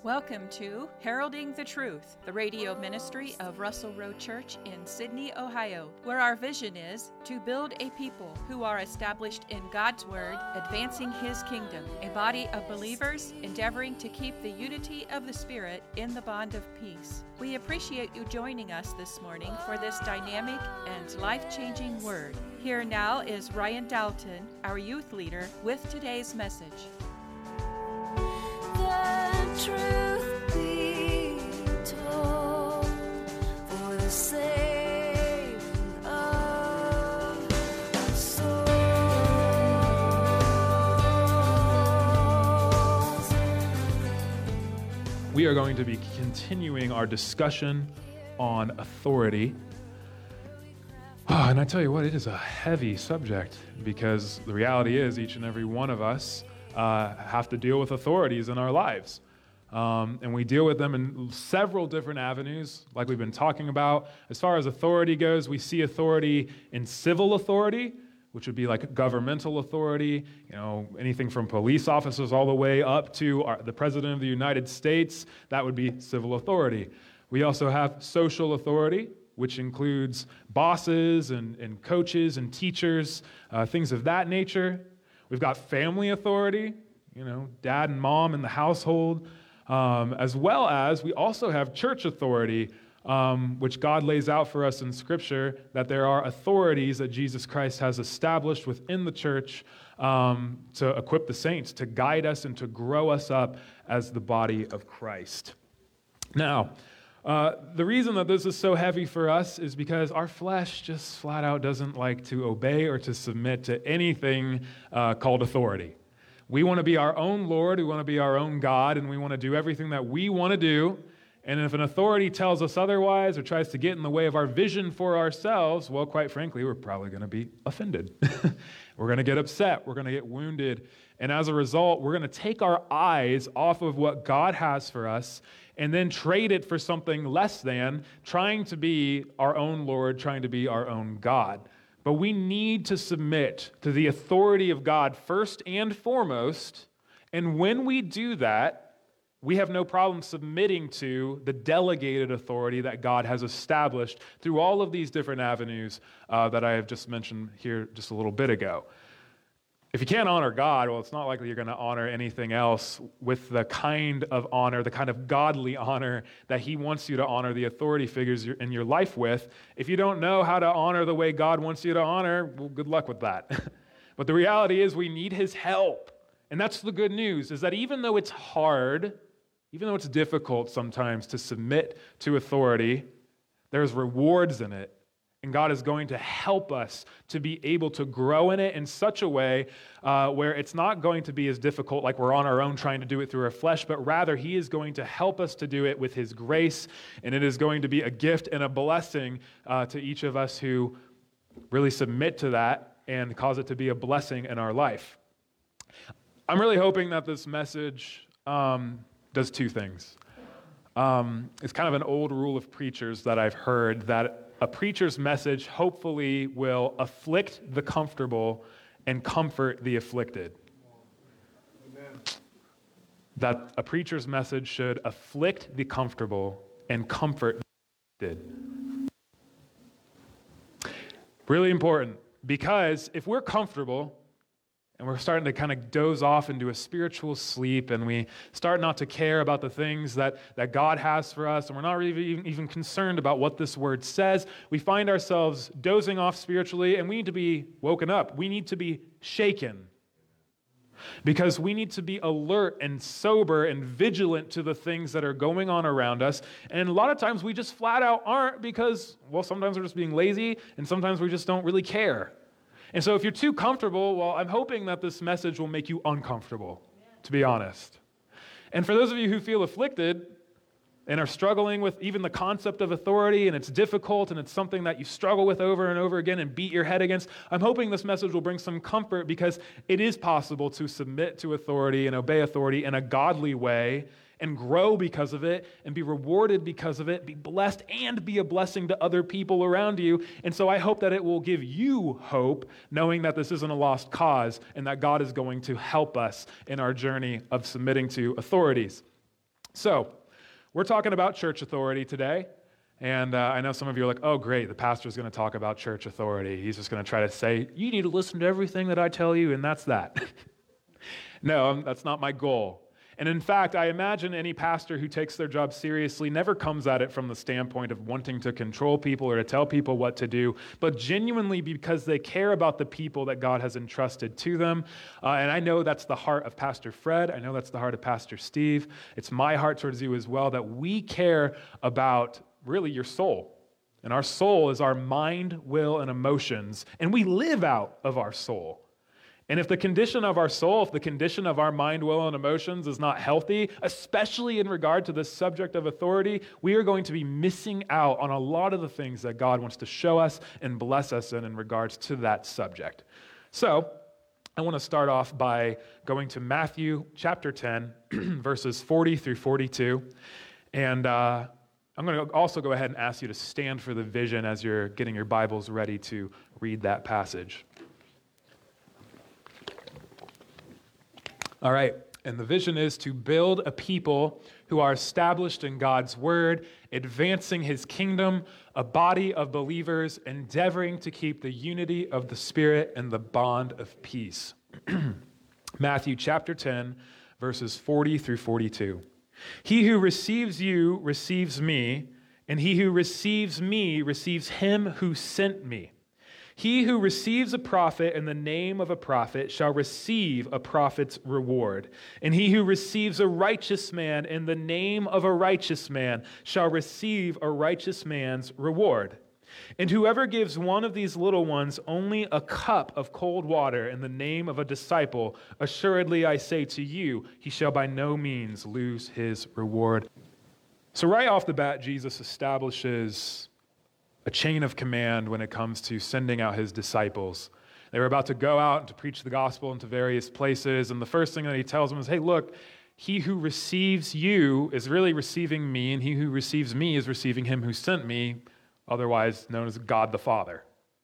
Welcome to Heralding the Truth, the radio ministry of Russell Road Church in Sydney, Ohio, where our vision is to build a people who are established in God's Word, advancing His kingdom, a body of believers endeavoring to keep the unity of the Spirit in the bond of peace. We appreciate you joining us this morning for this dynamic and life-changing word. Here now is Ryan Dalton, our youth leader, with today's message. The truth be told, for the saving of souls. We are going to be continuing our discussion on authority. And I tell you what, it is a heavy subject because the reality is each and every one of us have to deal with authorities in our lives. And we deal with them in several different avenues, like we've been talking about. As far as authority goes, we see authority in civil authority, which would be like governmental authority, anything from police officers all the way up to the President of the United States. That would be civil authority. We also have social authority, which includes bosses and coaches and teachers, things of that nature. We've got family authority, dad and mom in the household, as well as we also have church authority, which God lays out for us in Scripture, that there are authorities that Jesus Christ has established within the church to equip the saints, to guide us and to grow us up as the body of Christ. Now, the reason that this is so heavy for us is because our flesh just flat out doesn't like to obey or to submit to anything called authority. We want to be our own Lord, we want to be our own God, and we want to do everything that we want to do. And if an authority tells us otherwise or tries to get in the way of our vision for ourselves, well, quite frankly, we're probably going to be offended. We're going to get upset. We're going to get wounded. And as a result, we're going to take our eyes off of what God has for us and then trade it for something less than, trying to be our own Lord, trying to be our own God. But we need to submit to the authority of God first and foremost, and when we do that, we have no problem submitting to the delegated authority that God has established through all of these different avenues that I have just mentioned here just a little bit ago. If you can't honor God, well, it's not likely you're going to honor anything else with the kind of honor, the kind of godly honor that He wants you to honor the authority figures in your life with. If you don't know how to honor the way God wants you to honor, well, good luck with that. But the reality is we need His help. And that's the good news, is that even though it's hard, even though it's difficult sometimes to submit to authority, there's rewards in it. And God is going to help us to be able to grow in it in such a way where it's not going to be as difficult like we're on our own trying to do it through our flesh, but rather He is going to help us to do it with His grace, and it is going to be a gift and a blessing to each of us who really submit to that and cause it to be a blessing in our life. I'm really hoping that this message does two things. It's kind of an old rule of preachers that I've heard, that a preacher's message hopefully will afflict the comfortable and comfort the afflicted. Amen. That a preacher's message should afflict the comfortable and comfort the afflicted. Really important, because if we're comfortable and we're starting to kind of doze off into a spiritual sleep, and we start not to care about the things that God has for us, and we're not really even concerned about what this word says, we find ourselves dozing off spiritually, and we need to be woken up. We need to be shaken. Because we need to be alert and sober and vigilant to the things that are going on around us. And a lot of times we just flat out aren't because, well, sometimes we're just being lazy, and sometimes we just don't really care. And so if you're too comfortable, well, I'm hoping that this message will make you uncomfortable, to be honest. And for those of you who feel afflicted and are struggling with even the concept of authority, and it's difficult, and it's something that you struggle with over and over again and beat your head against, I'm hoping this message will bring some comfort, because it is possible to submit to authority and obey authority in a godly way and grow because of it, and be rewarded because of it, be blessed and be a blessing to other people around you. And so I hope that it will give you hope, knowing that this isn't a lost cause and that God is going to help us in our journey of submitting to authorities. So, we're talking about church authority today. And I know some of you are like, oh, great, the pastor's going to talk about church authority. He's just going to try to say, you need to listen to everything that I tell you, and that's that. No, that's not my goal. And in fact, I imagine any pastor who takes their job seriously never comes at it from the standpoint of wanting to control people or to tell people what to do, but genuinely because they care about the people that God has entrusted to them. And I know that's the heart of Pastor Fred. I know that's the heart of Pastor Steve. It's my heart towards you as well, that we care about really your soul. And our soul is our mind, will, and emotions, and we live out of our soul. And if the condition of our soul, if the condition of our mind, will, and emotions is not healthy, especially in regard to the subject of authority, we are going to be missing out on a lot of the things that God wants to show us and bless us in regards to that subject. So, I want to start off by going to Matthew chapter 10, verses 40 through 42. And I'm going to also go ahead and ask you to stand for the vision as you're getting your Bibles ready to read that passage. All right, and the vision is to build a people who are established in God's word, advancing his kingdom, a body of believers endeavoring to keep the unity of the Spirit and the bond of peace. Matthew chapter 10, verses 40 through 42. He who receives you receives me, and he who receives me receives him who sent me. He who receives a prophet in the name of a prophet shall receive a prophet's reward. And he who receives a righteous man in the name of a righteous man shall receive a righteous man's reward. And whoever gives one of these little ones only a cup of cold water in the name of a disciple, assuredly I say to you, he shall by no means lose his reward. So right off the bat, Jesus establishes a chain of command when it comes to sending out his disciples. They were about to go out and to preach the gospel into various places, and the first thing that he tells them is, hey, look, he who receives you is really receiving me, and he who receives me is receiving him who sent me, otherwise known as God the Father.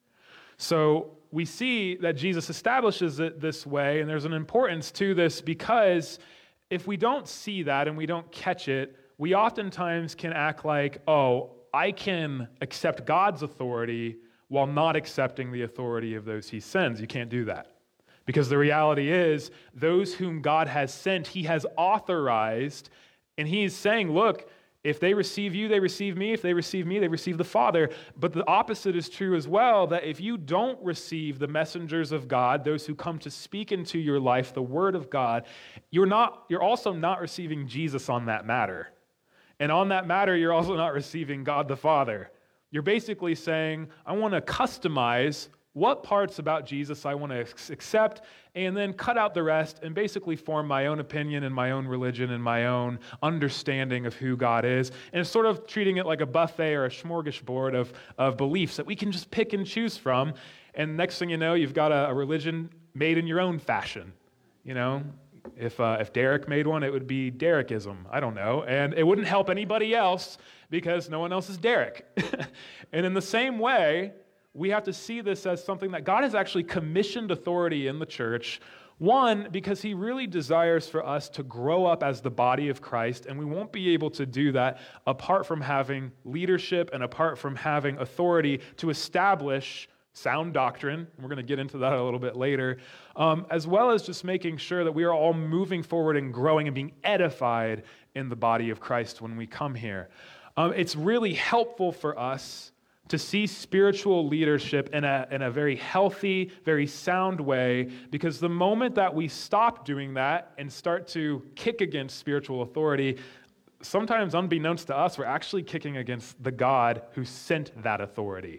So we see that Jesus establishes it this way, and there's an importance to this because if we don't see that and we don't catch it, we oftentimes can act like, oh, I can accept God's authority while not accepting the authority of those he sends. You can't do that. Because the reality is, those whom God has sent, he has authorized, and he's saying, look, if they receive you, they receive me. If they receive me, they receive the Father. But the opposite is true as well, that if you don't receive the messengers of God, those who come to speak into your life, the word of God, you're also not receiving Jesus on that matter. And on that matter, you're also not receiving God the Father. You're basically saying, I want to customize what parts about Jesus I want to accept and then cut out the rest and basically form my own opinion and my own religion and my own understanding of who God is. And it's sort of treating it like a buffet or a smorgasbord of beliefs that we can just pick and choose from. And next thing you know, you've got a religion made in your own fashion, you know? If Derek made one, it would be Derekism. I don't know. And it wouldn't help anybody else because no one else is Derek. And in the same way, we have to see this as something that God has actually commissioned authority in the church. One, because he really desires for us to grow up as the body of Christ, and we won't be able to do that apart from having leadership and apart from having authority to establish sound doctrine, and we're going to get into that a little bit later, as well as just making sure that we are all moving forward and growing and being edified in the body of Christ when we come here. It's really helpful for us to see spiritual leadership in a very healthy, very sound way, because the moment that we stop doing that and start to kick against spiritual authority, sometimes unbeknownst to us, we're actually kicking against the God who sent that authority.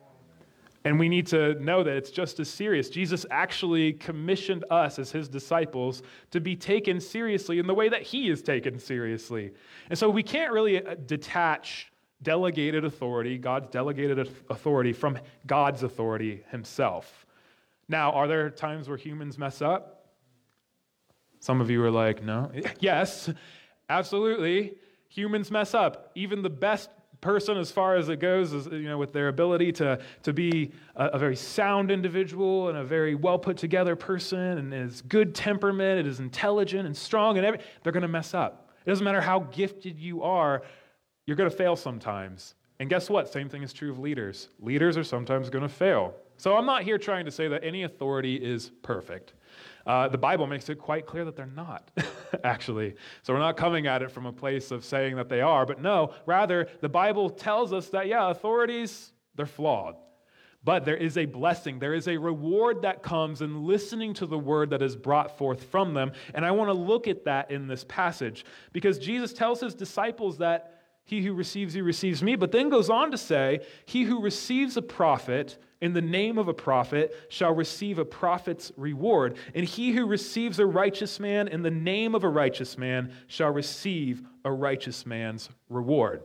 And we need to know that it's just as serious. Jesus actually commissioned us as his disciples to be taken seriously in the way that he is taken seriously. And so we can't really detach delegated authority, God's delegated authority, from God's authority himself. Now, are there times where humans mess up? Some of you are like, no. Yes, absolutely. Humans mess up. Even the best person, as far as it goes, is, with their ability to be a very sound individual and a very well put together person and is good temperament, it is intelligent and strong, and they're going to mess up. It doesn't matter how gifted you are, you're going to fail sometimes. And guess what? Same thing is true of leaders. Leaders are sometimes going to fail. So I'm not here trying to say that any authority is perfect. The Bible makes it quite clear that they're not, actually. So we're not coming at it from a place of saying that they are, but no, rather, the Bible tells us that, authorities, they're flawed. But there is a blessing, there is a reward that comes in listening to the word that is brought forth from them. And I want to look at that in this passage, because Jesus tells his disciples that he who receives you receives me, but then goes on to say, he who receives a prophet in the name of a prophet shall receive a prophet's reward. And he who receives a righteous man in the name of a righteous man shall receive a righteous man's reward.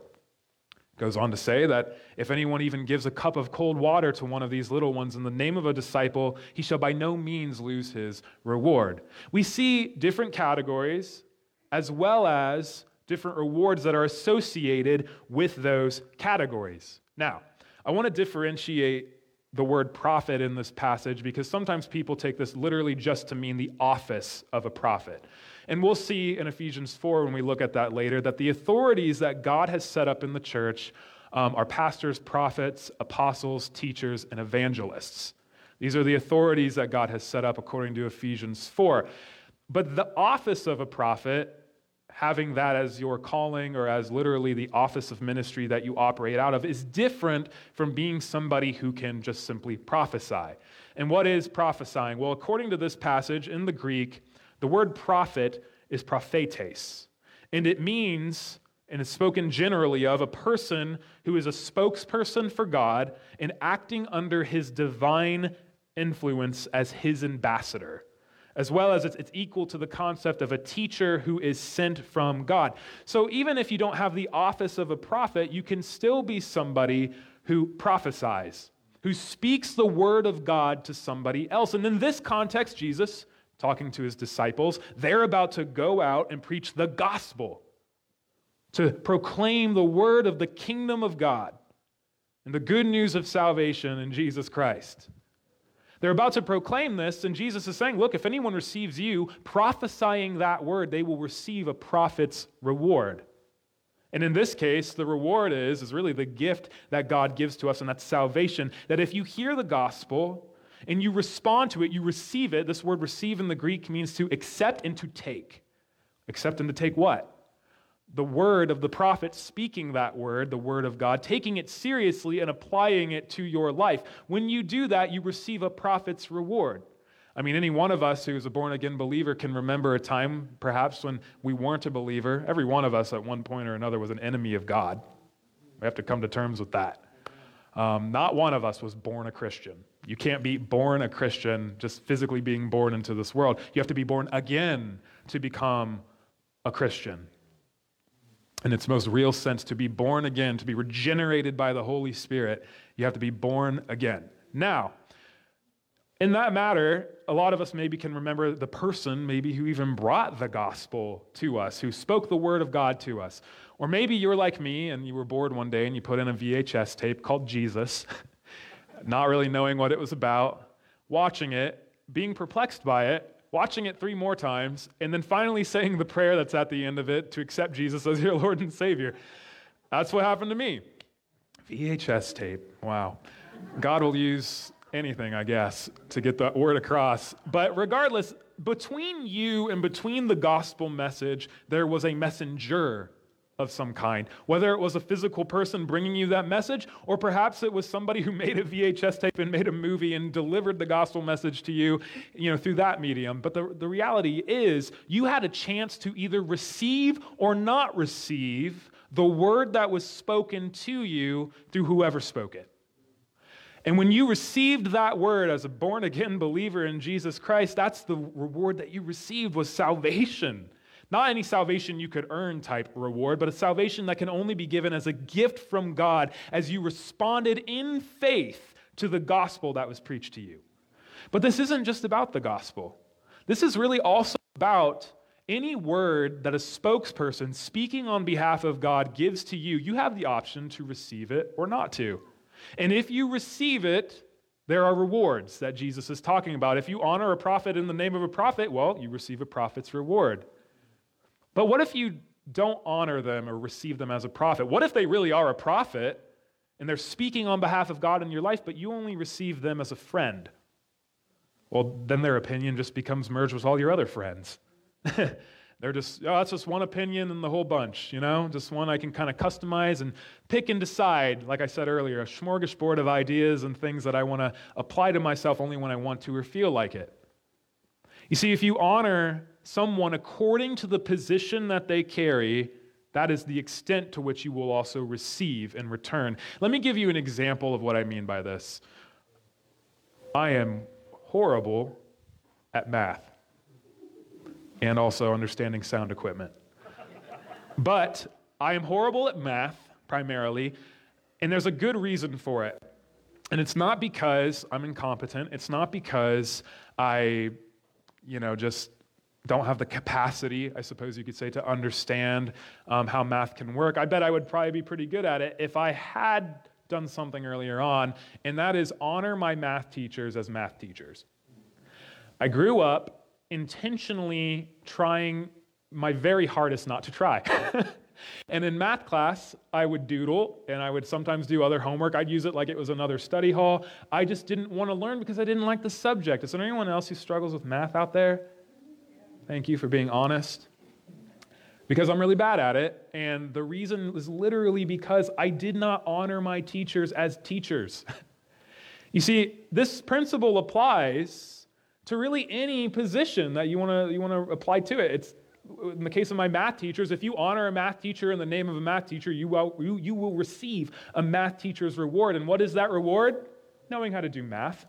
Goes on to say that if anyone even gives a cup of cold water to one of these little ones in the name of a disciple, he shall by no means lose his reward. We see different categories as well as different rewards that are associated with those categories. Now, I want to differentiate the word prophet in this passage because sometimes people take this literally just to mean the office of a prophet. And we'll see in Ephesians 4 when we look at that later that the authorities that God has set up in the church are pastors, prophets, apostles, teachers, and evangelists. These are the authorities that God has set up according to Ephesians 4. But the office of a prophet, having that as your calling or as literally the office of ministry that you operate out of, is different from being somebody who can just simply prophesy. And what is prophesying? Well, according to this passage in the Greek, the word prophet is prophetes. And it means, and is spoken generally of, a person who is a spokesperson for God and acting under his divine influence as his ambassador. As well as it's equal to the concept of a teacher who is sent from God. So even if you don't have the office of a prophet, you can still be somebody who prophesies, who speaks the word of God to somebody else. And in this context, Jesus, talking to his disciples, they're about to go out and preach the gospel, to proclaim the word of the kingdom of God and the good news of salvation in Jesus Christ. They're about to proclaim this, and Jesus is saying, look, if anyone receives you prophesying that word, they will receive a prophet's reward. And in this case, the reward is really the gift that God gives to us, and that's salvation. That if you hear the gospel and you respond to it, you receive it. This word receive in the Greek means to accept and to take. Accept and to take what? The word of the prophet, speaking that word, the word of God, taking it seriously and applying it to your life. When you do that, you receive a prophet's reward. I mean, any one of us who's a born-again believer can remember a time, perhaps, when we weren't a believer. Every one of us at one point or another was an enemy of God. We have to come to terms with that. Not one of us was born a Christian. You can't be born a Christian just physically being born into this world. You have to be born again to become a Christian. In its most real sense, to be born again, to be regenerated by the Holy Spirit, you have to be born again. Now, in that matter, a lot of us maybe can remember the person maybe who even brought the gospel to us, who spoke the word of God to us. Or maybe you're like me and you were bored one day and you put in a VHS tape called Jesus, not really knowing what it was about, watching it, being perplexed by it, watching it 3 more times, and then finally saying the prayer that's at the end of it to accept Jesus as your Lord and Savior. That's what happened to me. VHS tape. Wow. God will use anything, I guess, to get that word across. But regardless, between you and between the gospel message, there was a messenger of some kind. Whether it was a physical person bringing you that message, or perhaps it was somebody who made a VHS tape and made a movie and delivered the gospel message to you, through that medium. But the reality is, you had a chance to either receive or not receive the word that was spoken to you through whoever spoke it. And when you received that word as a born-again believer in Jesus Christ, that's the reward that you received, was salvation. Not any salvation you could earn type reward, but a salvation that can only be given as a gift from God as you responded in faith to the gospel that was preached to you. But this isn't just about the gospel. This is really also about any word that a spokesperson speaking on behalf of God gives to you. You have the option to receive it or not to. And if you receive it, there are rewards that Jesus is talking about. If you honor a prophet in the name of a prophet, well, you receive a prophet's reward. But what if you don't honor them or receive them as a prophet. What if they really are a prophet and they're speaking on behalf of God in your life, but you only receive them as a friend? Well, then their opinion just becomes merged with all your other friends. They're just, that's just one opinion in the whole bunch, just one I can kind of customize and pick and decide, like I said earlier, a smorgasbord of ideas and things that I want to apply to myself only when I want to or feel like it. You see, if you honor someone according to the position that they carry, that is the extent to which you will also receive in return. Let me give you an example of what I mean by this. I am horrible at math and also understanding sound equipment. But I am horrible at math, primarily, and there's a good reason for it. And it's not because I'm incompetent. It's not because I, just don't have the capacity, I suppose you could say, to understand how math can work. I bet I would probably be pretty good at it if I had done something earlier on, and that is honor my math teachers as math teachers. I grew up intentionally trying my very hardest not to try. And in math class, I would doodle, and I would sometimes do other homework. I'd use it like it was another study hall. I just didn't want to learn because I didn't like the subject. Is there anyone else who struggles with math out there? Thank you for being honest. Because I'm really bad at it, and the reason is literally because I did not honor my teachers as teachers. You see, this principle applies to really any position that you want to apply to it. It's in the case of my math teachers. If you honor a math teacher in the name of a math teacher, you will receive a math teacher's reward. And what is that reward? Knowing how to do math.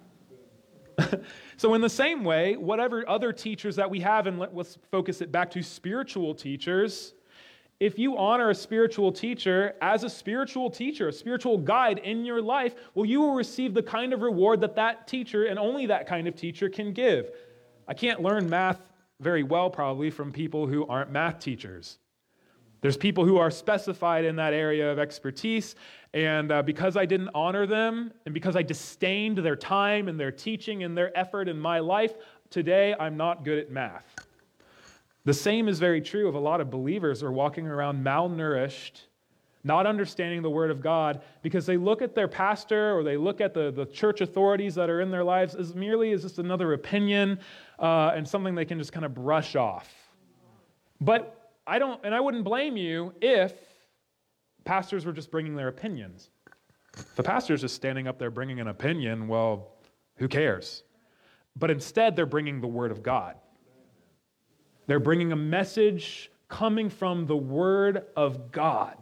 So in the same way, whatever other teachers that we have, and let's focus it back to spiritual teachers, if you honor a spiritual teacher as a spiritual teacher, a spiritual guide in your life, well, you will receive the kind of reward that teacher and only that kind of teacher can give. I can't learn math very well probably from people who aren't math teachers. There's people who are specified in that area of expertise, and because I didn't honor them, and because I disdained their time and their teaching and their effort in my life, today I'm not good at math. The same is very true of a lot of believers who are walking around malnourished, not understanding the Word of God, because they look at their pastor or they look at the church authorities that are in their lives as merely as just another opinion and something they can just kind of brush off. But I wouldn't blame you if pastors were just bringing their opinions. If the pastor's just standing up there bringing an opinion, well, who cares? But instead, they're bringing the Word of God. They're bringing a message coming from the Word of God.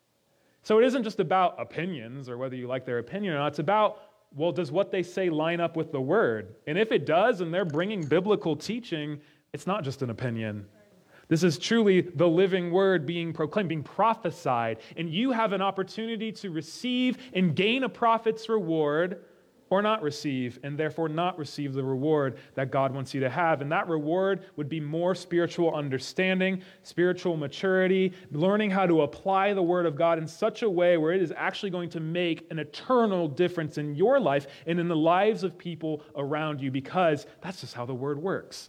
So it isn't just about opinions or whether you like their opinion or not. It's about, well, does what they say line up with the Word? And if it does, and they're bringing biblical teaching, it's not just an opinion. This is truly the living Word being proclaimed, being prophesied. And you have an opportunity to receive and gain a prophet's reward, or not receive, and therefore not receive the reward that God wants you to have. And that reward would be more spiritual understanding, spiritual maturity, learning how to apply the Word of God in such a way where it is actually going to make an eternal difference in your life and in the lives of people around you, because that's just how the Word works.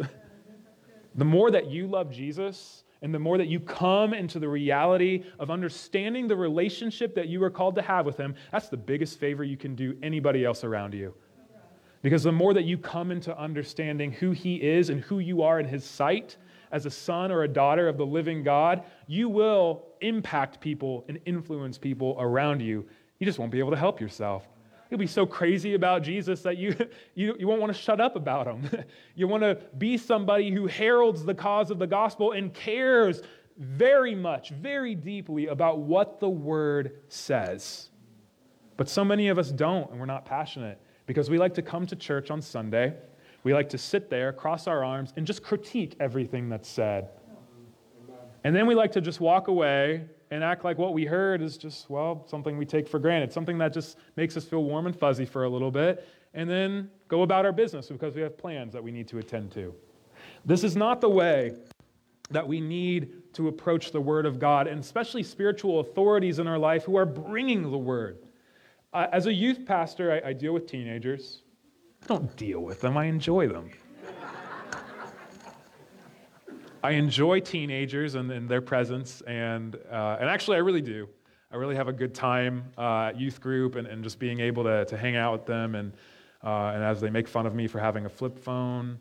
The more that you love Jesus, and the more that you come into the reality of understanding the relationship that you are called to have with Him, that's the biggest favor you can do anybody else around you. Because the more that you come into understanding who He is and who you are in His sight as a son or a daughter of the living God, you will impact people and influence people around you. You just won't be able to help yourself. You'll be so crazy about Jesus that you won't want to shut up about Him. You want to be somebody who heralds the cause of the gospel and cares very much, very deeply about what the Word says. But so many of us don't, and we're not passionate, because we like to come to church on Sunday. We like to sit there, cross our arms, and just critique everything that's said. And then we like to just walk away and act like what we heard is just, well, something we take for granted, something that just makes us feel warm and fuzzy for a little bit, and then go about our business because we have plans that we need to attend to. This is not the way that we need to approach the Word of God, and especially spiritual authorities in our life who are bringing the Word. As a youth pastor, I deal with teenagers. I don't deal with them, I enjoy them. I enjoy teenagers and their presence, and actually I really do. I really have a good time at youth group and just being able to hang out with them, and as they make fun of me for having a flip phone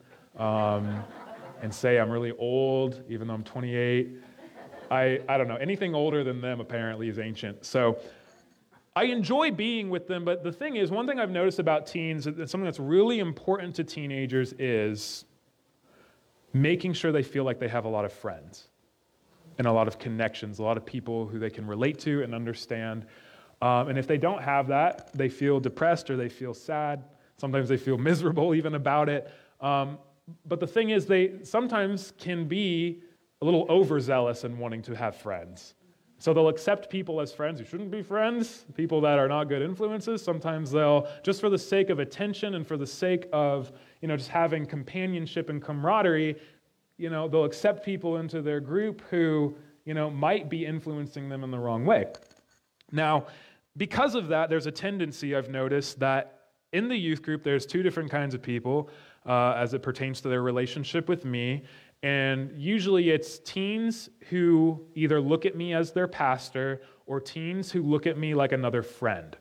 and say I'm really old, even though I'm 28. I don't know, anything older than them apparently is ancient. So I enjoy being with them, but the thing is, one thing I've noticed about teens, something that's really important to teenagers is making sure they feel like they have a lot of friends and a lot of connections, a lot of people who they can relate to and understand. And if they don't have that, they feel depressed or they feel sad. Sometimes they feel miserable even about it. But the thing is, they sometimes can be a little overzealous in wanting to have friends. So they'll accept people as friends who shouldn't be friends, people that are not good influences. Sometimes they'll, just for the sake of attention and for the sake of, just having companionship and camaraderie, they'll accept people into their group who, might be influencing them in the wrong way. Now, because of that, there's a tendency I've noticed that in the youth group, there's two different kinds of people as it pertains to their relationship with me. And usually it's teens who either look at me as their pastor or teens who look at me like another friend.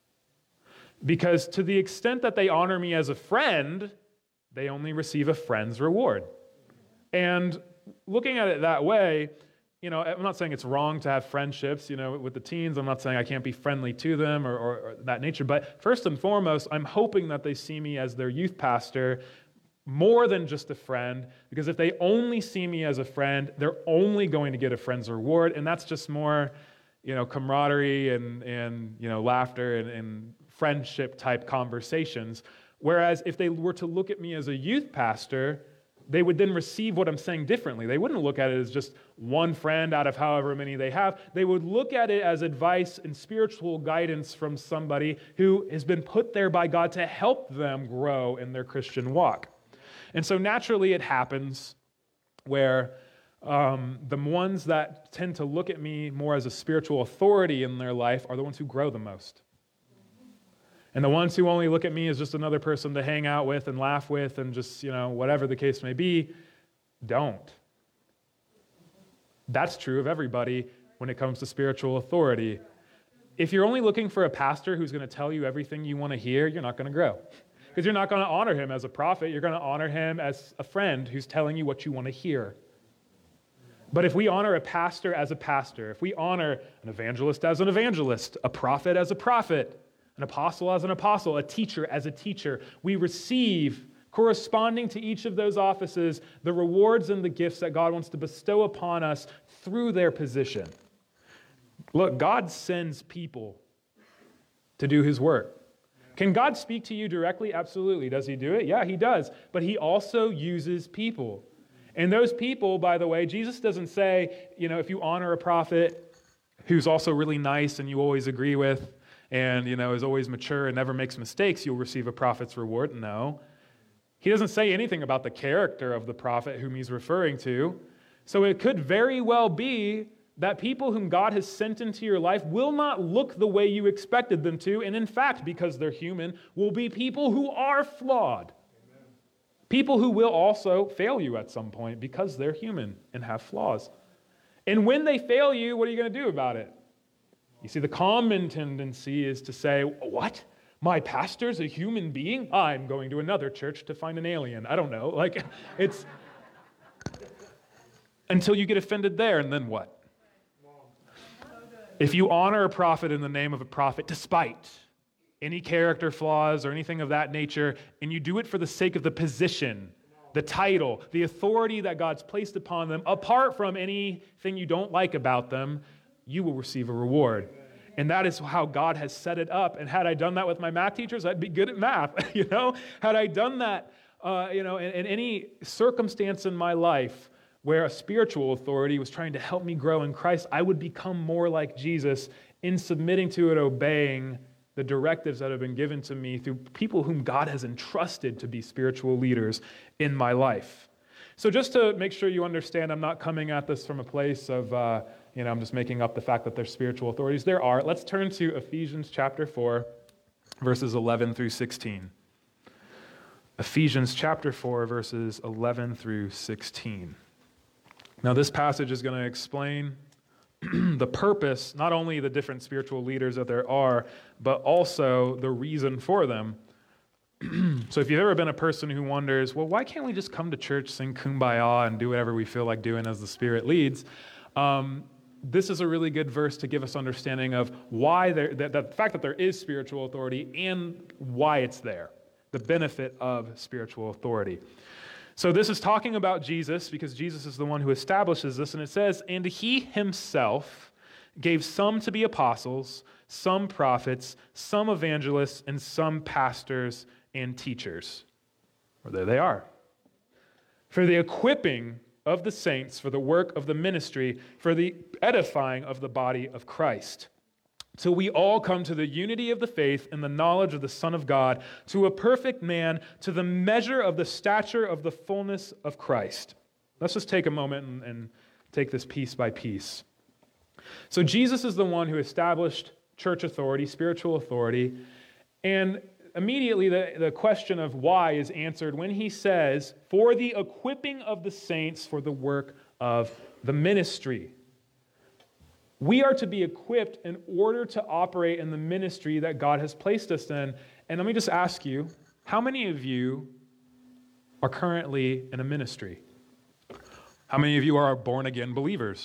Because to the extent that they honor me as a friend, they only receive a friend's reward. And looking at it that way, I'm not saying it's wrong to have friendships, with the teens. I'm not saying I can't be friendly to them or that nature. But first and foremost, I'm hoping that they see me as their youth pastor more than just a friend, because if they only see me as a friend, they're only going to get a friend's reward, and that's just more, camaraderie and laughter and friendship type conversations. Whereas if they were to look at me as a youth pastor, they would then receive what I'm saying differently. They wouldn't look at it as just one friend out of however many they have. They would look at it as advice and spiritual guidance from somebody who has been put there by God to help them grow in their Christian walk. And so naturally it happens where the ones that tend to look at me more as a spiritual authority in their life are the ones who grow the most. And the ones who only look at me as just another person to hang out with and laugh with and just, whatever the case may be, don't. That's true of everybody when it comes to spiritual authority. If you're only looking for a pastor who's going to tell you everything you want to hear, you're not going to grow. Because you're not going to honor him as a prophet. You're going to honor him as a friend who's telling you what you want to hear. But if we honor a pastor as a pastor, if we honor an evangelist as an evangelist, a prophet as a prophet, an apostle as an apostle, a teacher as a teacher, we receive, corresponding to each of those offices, the rewards and the gifts that God wants to bestow upon us through their position. Look, God sends people to do his work. Can God speak to you directly? Absolutely. Does he do it? Yeah, he does. But he also uses people. And those people, by the way, Jesus doesn't say, if you honor a prophet who's also really nice and you always agree with and, is always mature and never makes mistakes, you'll receive a prophet's reward. No. He doesn't say anything about the character of the prophet whom he's referring to. So it could very well be that people whom God has sent into your life will not look the way you expected them to, and in fact, because they're human, will be people who are flawed. Amen. People who will also fail you at some point because they're human and have flaws. And when they fail you, what are you going to do about it? You see, the common tendency is to say, what? My pastor's a human being? I'm going to another church to find an alien. I don't know. It's until you get offended there, and then what? If you honor a prophet in the name of a prophet, despite any character flaws or anything of that nature, and you do it for the sake of the position, the title, the authority that God's placed upon them, apart from anything you don't like about them, you will receive a reward. And that is how God has set it up. And had I done that with my math teachers, I'd be good at math. Had I done that, in any circumstance in my life where a spiritual authority was trying to help me grow in Christ, I would become more like Jesus in submitting to and obeying the directives that have been given to me through people whom God has entrusted to be spiritual leaders in my life. So just to make sure you understand, I'm not coming at this from a place of, I'm just making up the fact that there's spiritual authorities. There are. Let's turn to Ephesians chapter 4, verses 11 through 16. Ephesians chapter 4, verses 11 through 16. Now, this passage is going to explain the purpose, not only the different spiritual leaders that there are, but also the reason for them. So if you've ever been a person who wonders, well, why can't we just come to church, sing Kumbaya, and do whatever we feel like doing as the Spirit leads? This is a really good verse to give us understanding of why the fact that there is spiritual authority and why it's there, the benefit of spiritual authority. So this is talking about Jesus because Jesus is the one who establishes this, and it says, "And he himself gave some to be apostles, some prophets, some evangelists, and some pastors and teachers." Well, there they are. "For the equipping of the saints, for the work of the ministry, for the edifying of the body of Christ, till we all come to the unity of the faith and the knowledge of the Son of God, to a perfect man, to the measure of the stature of the fullness of Christ." Let's just take a moment and take this piece by piece. So Jesus is the one who established church authority, spiritual authority, and immediately the question of why is answered when he says, "For the equipping of the saints for the work of the ministry." We are to be equipped in order to operate in the ministry that God has placed us in. And let me just ask you, how many of you are currently in a ministry? How many of you are born-again believers?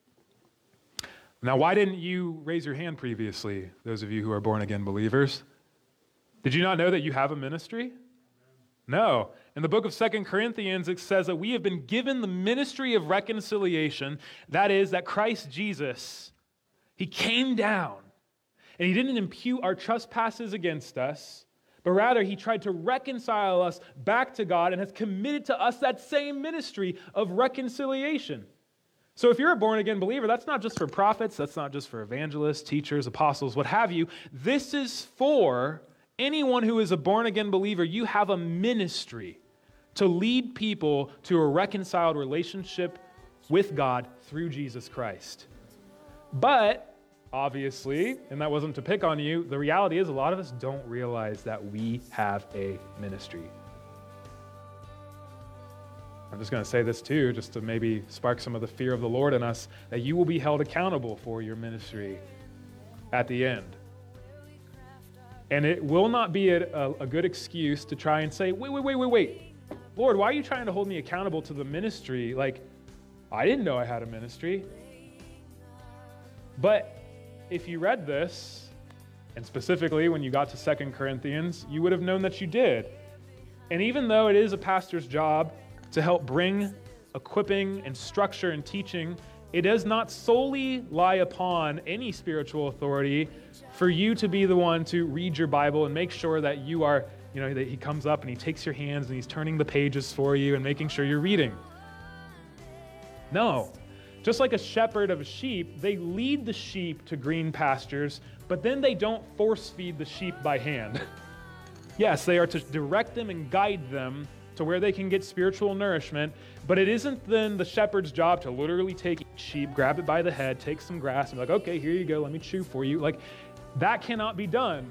Now, why didn't you raise your hand previously, those of you who are born-again believers? Did you not know that you have a ministry? No. In the book of 2 Corinthians, it says that we have been given the ministry of reconciliation. That is, that Christ Jesus, he came down, and he didn't impute our trespasses against us, but rather he tried to reconcile us back to God and has committed to us that same ministry of reconciliation. So if you're a born-again believer, that's not just for prophets, that's not just for evangelists, teachers, apostles, what have you. This is for anyone who is a born-again believer. You have a ministry to lead people to a reconciled relationship with God through Jesus Christ. But, obviously, and that wasn't to pick on you, the reality is a lot of us don't realize that we have a ministry. I'm just going to say this too, just to maybe spark some of the fear of the Lord in us, that you will be held accountable for your ministry at the end. And it will not be a good excuse to try and say, wait. Lord, why are you trying to hold me accountable to the ministry? Like, I didn't know I had a ministry. But if you read this, and specifically when you got to 2 Corinthians, you would have known that you did. And even though it is a pastor's job to help bring equipping and structure and teaching, it does not solely lie upon any spiritual authority for you to be the one to read your Bible and make sure that you are, that he comes up and he takes your hands and he's turning the pages for you and making sure you're reading. No. Just like a shepherd of a sheep, they lead the sheep to green pastures, but then they don't force feed the sheep by hand. Yes, they are to direct them and guide them to where they can get spiritual nourishment, but it isn't then the shepherd's job to literally take each sheep, grab it by the head, take some grass, and be like, okay, here you go, let me chew for you. Like, that cannot be done.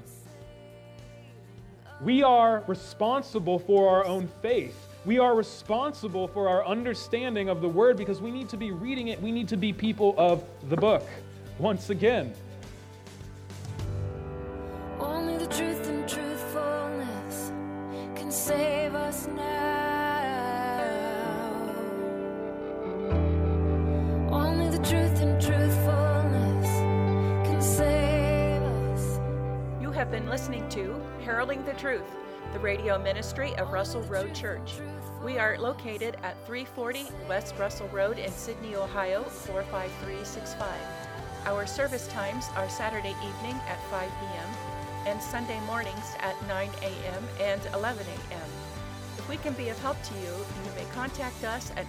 We are responsible for our own faith. We are responsible for our understanding of the word because we need to be reading it. We need to be people of the book. Once again, Only the truth and truthfulness can save us now. Only the truth and truthfulness can save us. You have been listening to Heralding the Truth, the radio ministry of Russell Road Church. We are located at 340 West Russell Road in Sydney, Ohio, 45365. Our service times are Saturday evening at 5 p.m. and Sunday mornings at 9 a.m. and 11 a.m. If we can be of help to you, you may contact us at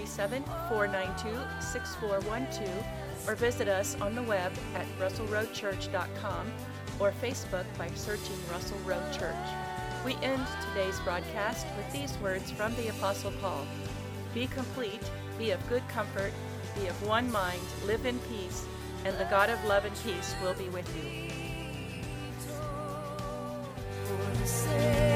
937-492-6412 or visit us on the web at russellroadchurch.com or Facebook by searching Russell Road Church. We end today's broadcast with these words from the Apostle Paul. Be complete, be of good comfort, be of one mind, live in peace, and the God of love and peace will be with you. For the sake